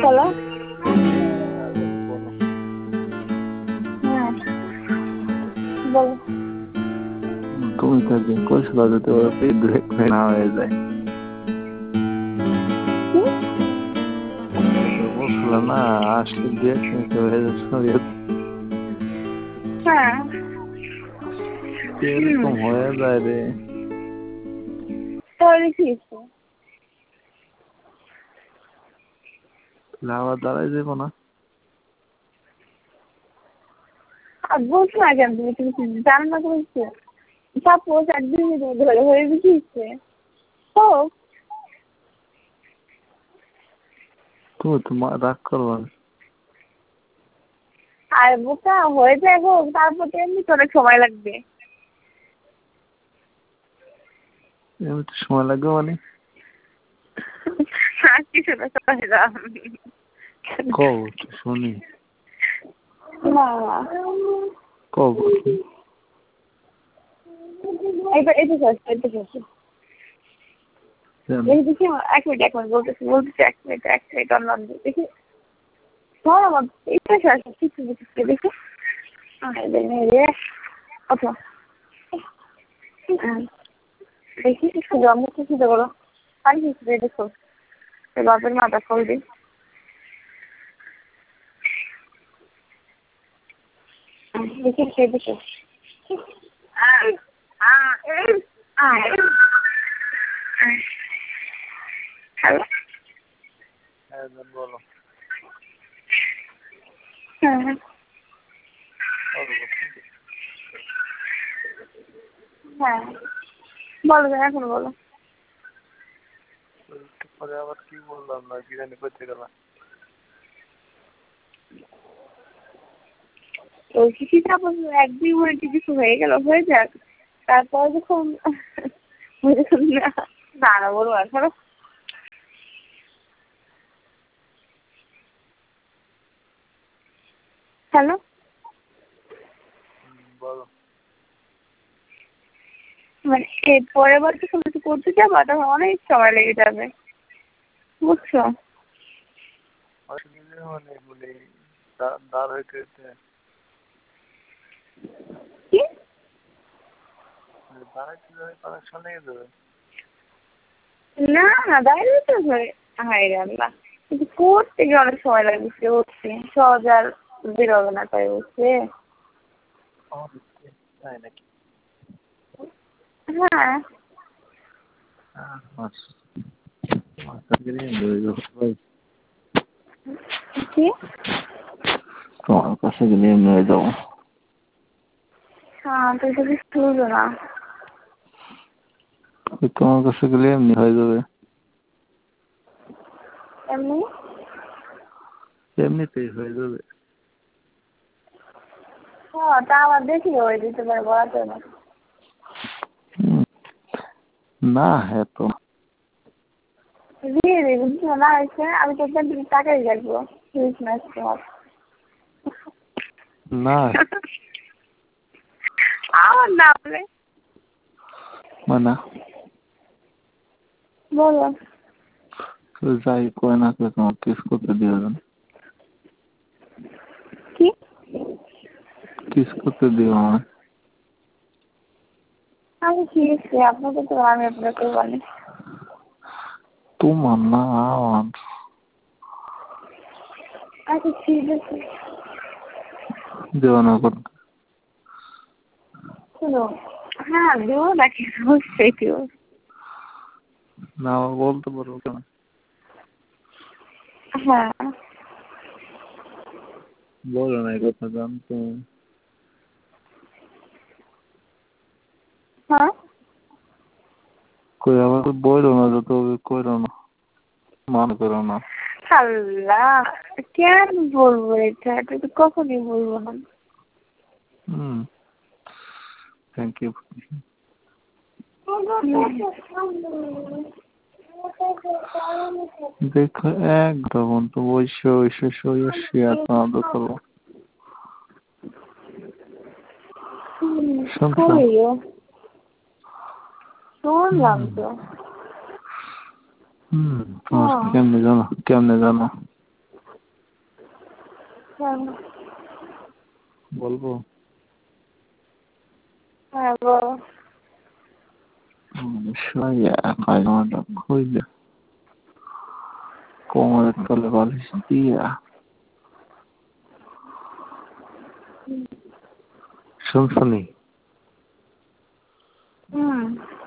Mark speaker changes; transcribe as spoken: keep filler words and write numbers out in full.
Speaker 1: Hello.
Speaker 2: হ্যাঁ, বলো, বলো।
Speaker 1: হ্যাঁ, বলো।
Speaker 2: তুমি তো একদিন কইছিলা যে তোমার পেট ধরে না হয়ে যায়।
Speaker 1: কি?
Speaker 2: তুমি বলছিলা না আসলে দু এক মিনিটে হয়ে যাচ্ছে।
Speaker 1: হ্যাঁ।
Speaker 2: এরকম হয়ে যায় রে।
Speaker 1: তাহলে কি হয়েছে?
Speaker 2: তাহলে আবার দাঁড়াই যাবো না?
Speaker 1: আর বলছো না কেন তুমি? তুমি কি জানো না বলছো? সাপোজ এক দুই মিনিট ধরে হয়ে কি হচ্ছে? হোক।
Speaker 2: তুমি তো মা- রাগ করবা না।
Speaker 1: আর বোকা হয়ে যায় হোক, তারপর তো এমনি তো অনেক সময় লাগবে।
Speaker 2: এমনি সময় লাগবে মানে?
Speaker 1: আর কিছু না, চলে যাও।
Speaker 2: কও তো শুনি।
Speaker 1: না,
Speaker 2: কও বলছি।
Speaker 1: এইবার এটা শেষ, এটা শেষ।
Speaker 2: জানো,
Speaker 1: দেখি দেখি এক মিনিট এক মিনিট বলতেছি বলতেছি এক মিনিট এক মিনিট অনলাইন দেখি। ধর আমার এটা শেষ কিছু কিছু দেখি। রে আচ্ছা, দেখি একটু জন্ম কিছু করো। আর কিছু দেখো বাপের মাথা খোল দিই। দেখি খেয়ে দেখো। হ্যালো।
Speaker 2: হ্যাঁ বলো।
Speaker 1: হ্যাঁ হ্যাঁ বলো এখন বলো।
Speaker 2: একটু পরে আবার কি বললাম না, কি জানি করতে গেলাম।
Speaker 1: তো কিছু সাপোজ এক দুই মিনিট কিছু হয়ে গেল, হয়ে যাক। তারপর যখন না না না বলবো আর ধরো। হ্যালো।
Speaker 2: বলো।
Speaker 1: মানে এর পরের বার যখন কিছু করতে যাবো তখন অনেক সময় লেগে যাবে, বুঝছো?
Speaker 2: মানে বলে দাঁড় হইতে হইতে
Speaker 1: কি?
Speaker 2: দাঁড়াইতে যাবে কানেকশন লেগে যাবে।
Speaker 1: না না দাঁড়িয়ে তো ধরে হাই আল্লাহ, কিন্তু করতে গিয়ে অনেক সময় লাগছে। উঠছে সহজ আর বেরোবে না, তাই বুঝছে।
Speaker 2: তাই নাকি?
Speaker 1: হ্যাঁ। কি?
Speaker 2: তোমার কাছে গেলে এমনি হয়ে যাবো।
Speaker 1: হ্যাঁ তুই তো কিছু বুঝো না।
Speaker 2: তোমার কাছে গেলে এমনি হয়ে যাবে।
Speaker 1: এমনি
Speaker 2: এমনিতেই হয়ে যাবে।
Speaker 1: হ্যাঁ তা আবার দেখি হয়ে দিতে পারে, বলা যায় না।
Speaker 2: না হ্যাঁ তো
Speaker 1: দিয়ে দিই বুঝছো না, হয়েছে আমি তো একদম তুমি টাকাই রাখবো। ক্রিসমাস তোমার
Speaker 2: না
Speaker 1: আমার না বলে
Speaker 2: মানে
Speaker 1: বলো।
Speaker 2: যাই কয় না কে তোমার কিস করতে দিয়ে দেন।
Speaker 1: কি?
Speaker 2: কিস করতে দিও আমার।
Speaker 1: আমি ঠিক আছে, আপনাকে তো আমি আপনাকে বলি।
Speaker 2: তোমার না আমার।
Speaker 1: আচ্ছা ঠিক আছে।
Speaker 2: দেওয়া না করতে।
Speaker 1: শোনো, হ্যাঁ দিও নাকি অবশ্যই দিও।
Speaker 2: না আমার বলতে পারবো কেন?
Speaker 1: হ্যাঁ
Speaker 2: বলো না এই কথা জানতো।
Speaker 1: হ্যাঁ
Speaker 2: কই আবার বললো না যত কইরো না, মনে করো না।
Speaker 1: আল্লাহ, কেন বলবো এটা? এটা তো কখনই বলবো না।
Speaker 2: Hmm thank you. দেখো একদম তো বসে বসে শুয়ে শুয়ে আনন্দ করবো। শুনছো?
Speaker 1: শুনলাম তো।
Speaker 2: হুম তোমার কেমনে জানো? কেমনে জানো?
Speaker 1: হ্যাঁ
Speaker 2: বলবো?
Speaker 1: হ্যাঁ বল।
Speaker 2: শুয়ে পায়জামাটা খুইলে কোমরের তলে বালিশ দিয়া শুনছনি?
Speaker 1: হুম